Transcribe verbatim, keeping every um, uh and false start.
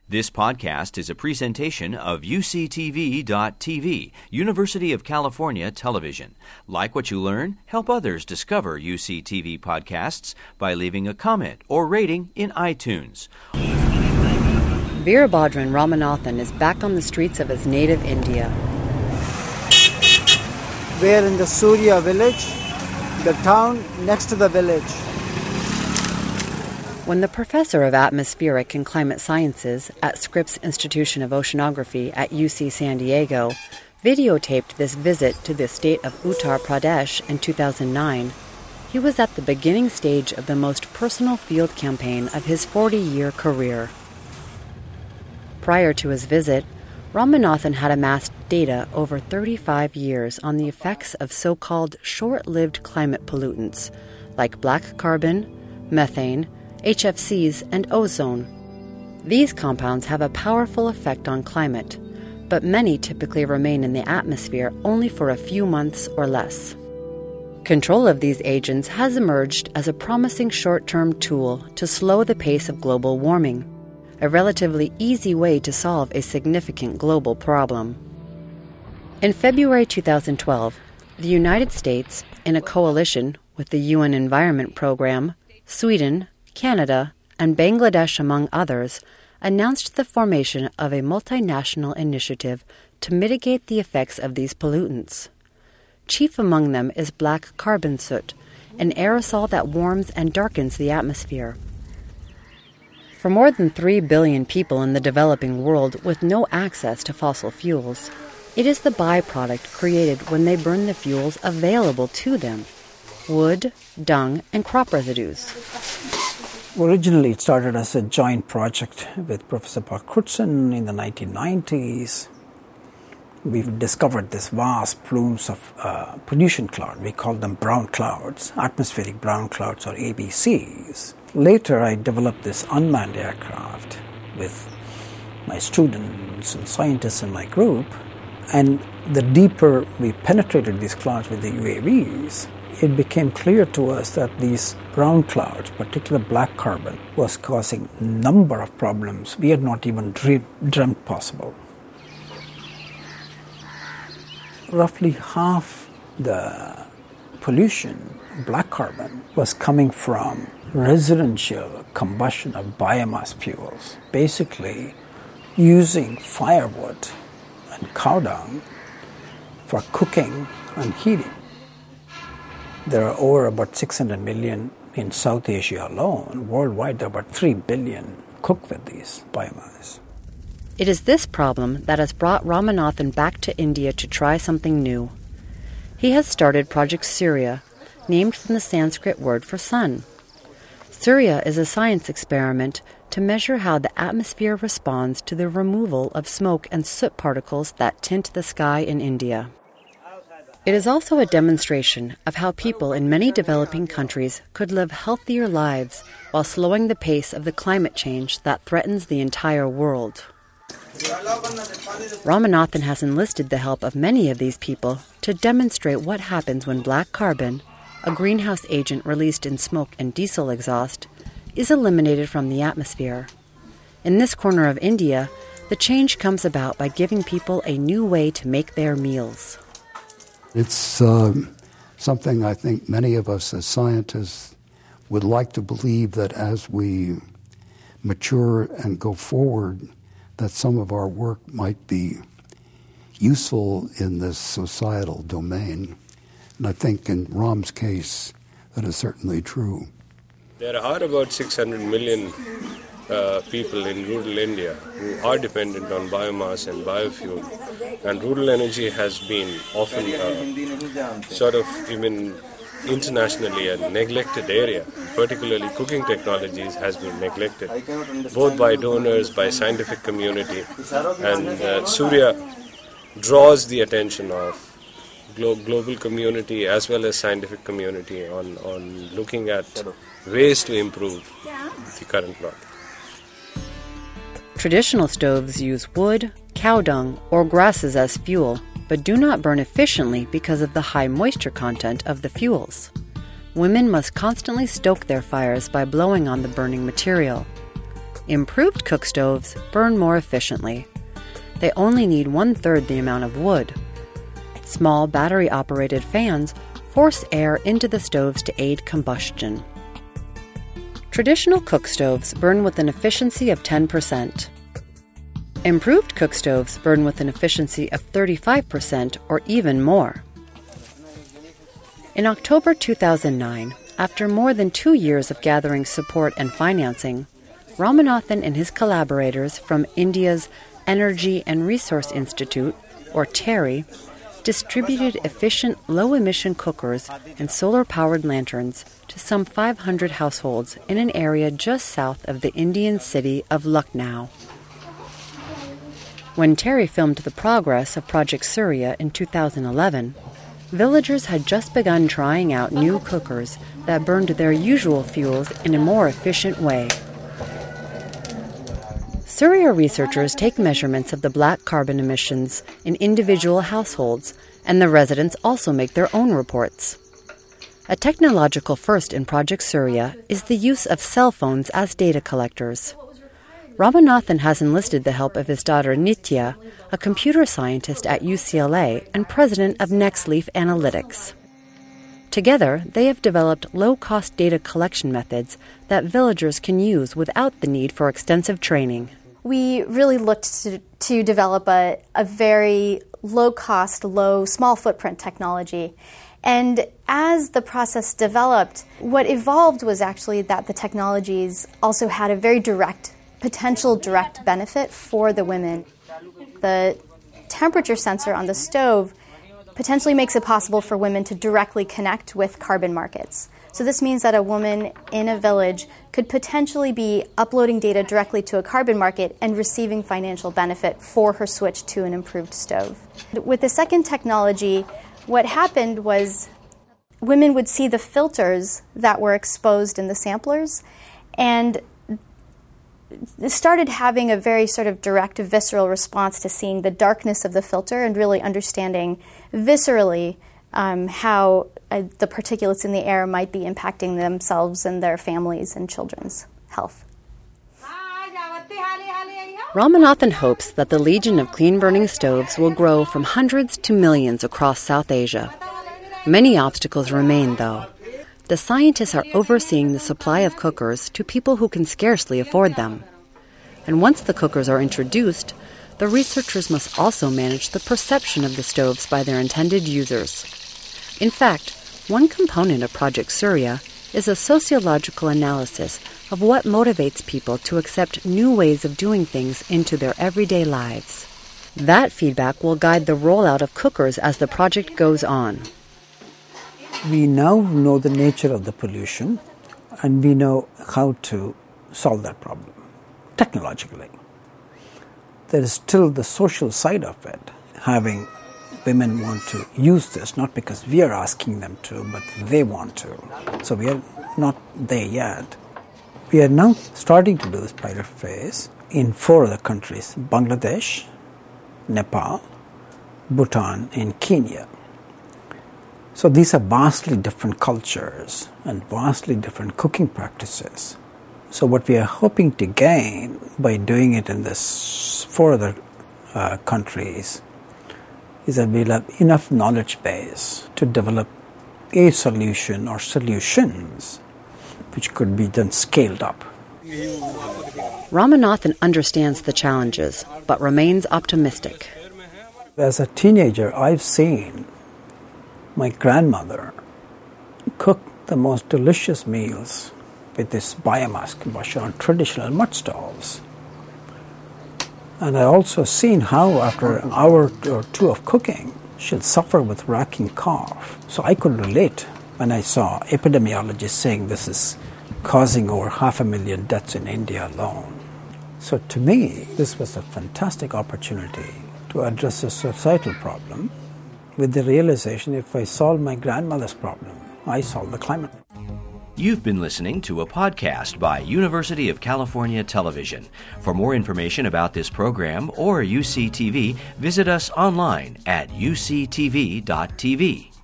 This podcast is a presentation of U C T V dot T V, University of California Television. Like what you learn? Help others discover U C T V podcasts by leaving a comment or rating in iTunes. Veerabhadran Ramanathan is back on the streets of his native India. We're in the Surya village, the town next to the village. When the professor of atmospheric and climate sciences at Scripps Institution of Oceanography at U C San Diego videotaped this visit to the state of Uttar Pradesh in two thousand nine, he was at the beginning stage of the most personal field campaign of his forty-year career. Prior to his visit, Ramanathan had amassed data over thirty-five years on the effects of so-called short-lived climate pollutants like black carbon, methane, H F Cs, and ozone. These compounds have a powerful effect on climate, but many typically remain in the atmosphere only for a few months or less. Control of these agents has emerged as a promising short-term tool to slow the pace of global warming, a relatively easy way to solve a significant global problem. In February two thousand twelve, the United States, in a coalition with the U N Environment Program, Sweden, Canada, and Bangladesh, among others, announced the formation of a multinational initiative to mitigate the effects of these pollutants. Chief among them is black carbon soot, an aerosol that warms and darkens the atmosphere. For more than three billion people in the developing world with no access to fossil fuels, it is the byproduct created when they burn the fuels available to them: wood, dung, and crop residues. Originally, it started as a joint project with Professor Paul Crutzen in the nineteen nineties. We've discovered this vast plumes of uh, pollution cloud. We call them brown clouds, atmospheric brown clouds, or A B Cs. Later, I developed this unmanned aircraft with my students and scientists in my group. And the deeper we penetrated these clouds with the U A Vs, it became clear to us that these brown clouds, particularly black carbon, was causing a number of problems we had not even dream, dreamt possible. Roughly half the pollution, black carbon, was coming from residential combustion of biomass fuels, basically using firewood and cow dung for cooking and heating. There are over about six hundred million in South Asia alone. Worldwide, there are about three billion cook with these biomass. It is this problem that has brought Ramanathan back to India to try something new. He has started Project Surya, named from the Sanskrit word for sun. Surya is a science experiment to measure how the atmosphere responds to the removal of smoke and soot particles that tint the sky in India. It is also a demonstration of how people in many developing countries could live healthier lives while slowing the pace of the climate change that threatens the entire world. Ramanathan has enlisted the help of many of these people to demonstrate what happens when black carbon, a greenhouse agent released in smoke and diesel exhaust, is eliminated from the atmosphere. In this corner of India, the change comes about by giving people a new way to make their meals. It's uh, something I think many of us as scientists would like to believe, that as we mature and go forward, that some of our work might be useful in this societal domain. And I think in Ram's case, that is certainly true. There are about six hundred million uh, people in rural India who are dependent on biomass and biofuel. And rural energy has been often uh, sort of even internationally a neglected area. Particularly cooking technologies has been neglected, both by donors, by scientific community. And uh, Surya draws the attention of glo- global community as well as scientific community on, on looking at ways to improve the current law. Traditional stoves use wood, cow dung, or grasses as fuel, but do not burn efficiently because of the high moisture content of the fuels. Women must constantly stoke their fires by blowing on the burning material. Improved cook stoves burn more efficiently. They only need one-third the amount of wood. Small battery-operated fans force air into the stoves to aid combustion. Traditional cook stoves burn with an efficiency of ten percent. Improved cook stoves burn with an efficiency of thirty-five percent or even more. In October two thousand nine, after more than two years of gathering support and financing, Ramanathan and his collaborators from India's Energy and Resource Institute, or TERI, distributed efficient low-emission cookers and solar-powered lanterns to some five hundred households in an area just south of the Indian city of Lucknow. When TERI filmed the progress of Project Surya in two thousand eleven, villagers had just begun trying out new cookers that burned their usual fuels in a more efficient way. Surya researchers take measurements of the black carbon emissions in individual households, and the residents also make their own reports. A technological first in Project Surya is the use of cell phones as data collectors. Ramanathan has enlisted the help of his daughter Nitya, a computer scientist at U C L A and president of Nextleaf Analytics. Together, they have developed low-cost data collection methods that villagers can use without the need for extensive training. We really looked to, to develop a, a very low-cost, low, small-footprint technology. And as the process developed, what evolved was actually that the technologies also had a very direct, potential direct benefit for the women. The temperature sensor on the stove potentially makes it possible for women to directly connect with carbon markets. So this means that a woman in a village could potentially be uploading data directly to a carbon market and receiving financial benefit for her switch to an improved stove. With the second technology, what happened was women would see the filters that were exposed in the samplers and started having a very sort of direct, visceral response to seeing the darkness of the filter and really understanding viscerally um, how uh, the particulates in the air might be impacting themselves and their families and children's health. Ramanathan hopes that the legion of clean-burning stoves will grow from hundreds to millions across South Asia. Many obstacles remain, though. The scientists are overseeing the supply of cookers to people who can scarcely afford them. And once the cookers are introduced, the researchers must also manage the perception of the stoves by their intended users. In fact, one component of Project Surya is a sociological analysis of what motivates people to accept new ways of doing things into their everyday lives. That feedback will guide the rollout of cookers as the project goes on. We now know the nature of the pollution, and we know how to solve that problem technologically. There is still the social side of it, having women want to use this, not because we are asking them to, but they want to. So we are not there yet. We are now starting to do this pilot phase in four other countries: Bangladesh, Nepal, Bhutan, and Kenya. So these are vastly different cultures and vastly different cooking practices. So what we are hoping to gain by doing it in this four other uh, countries is that we'll have enough knowledge base to develop a solution or solutions which could be then scaled up. Ramanathan understands the challenges, but remains optimistic. As a teenager, I've seen my grandmother cook the most delicious meals with this biomass combustion on traditional mud stoves. And I also seen how after an hour or two of cooking, she'll suffer with racking cough. So I could relate when I saw epidemiologists saying this is causing over half a million deaths in India alone. So to me, this was a fantastic opportunity to address a societal problem with the realization if I solve my grandmother's problem, I solve the climate. You've been listening to a podcast by University of California Television. For more information about this program or U C T V, visit us online at U C T V dot T V.